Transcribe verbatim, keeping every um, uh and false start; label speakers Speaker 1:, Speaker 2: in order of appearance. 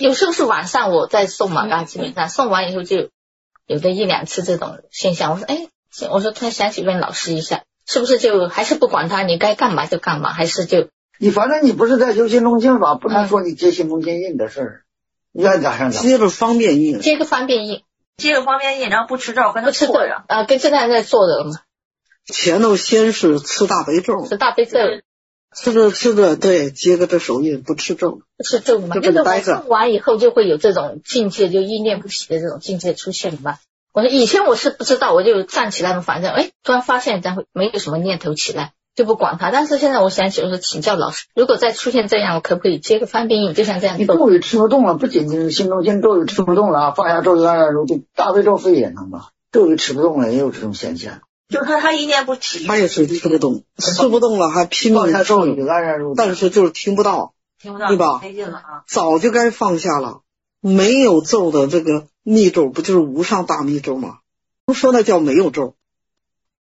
Speaker 1: 有时候是晚上我在诵嘛，然后基本上诵完以后就有的一两次这种现象。我说哎，我说突然想起问老师一下，是不是就还是不管他，你该干嘛就干嘛，还是就
Speaker 2: 你反正你不是在修心中经吧，不能说你接心中经印的事儿，你要咋上
Speaker 3: 接着方便印，
Speaker 1: 接个方便印，
Speaker 4: 接个方便印，然后不吃咒，跟他
Speaker 1: 做
Speaker 4: 着
Speaker 1: 啊，跟这样在做的嘛。
Speaker 3: 前头先是吃大悲咒，
Speaker 1: 吃大悲咒，
Speaker 3: 吃着吃着，对，接个这手印，不吃咒，
Speaker 1: 不吃咒嘛，
Speaker 3: 就待着。
Speaker 1: 做完以后就会有这种境界，就意念不起的这种境界出现了嘛。我说以前我是不知道，我就站起来嘛，反正哎，突然发现咱会没有什么念头起来，就不管它。但是现在我想起，我说请教老师，如果再出现这样，我可不可以接个方便印，就像这样做？
Speaker 2: 你咒语吃不动了，不仅仅是心中经咒语吃不动了，放下咒语安然如就大悲咒非也能吧？咒语吃不动了也有这种现象。
Speaker 4: 就是他他意念不起，
Speaker 3: 他也是吃不动，吃不动了还拼命
Speaker 2: 放下咒语安然如，
Speaker 3: 但是就是听不到，
Speaker 4: 听不到，
Speaker 3: 对吧？
Speaker 4: 没劲了啊！
Speaker 3: 早就该放下了。没有咒的这个密咒，不就是无上大密咒吗？不说那叫没有咒，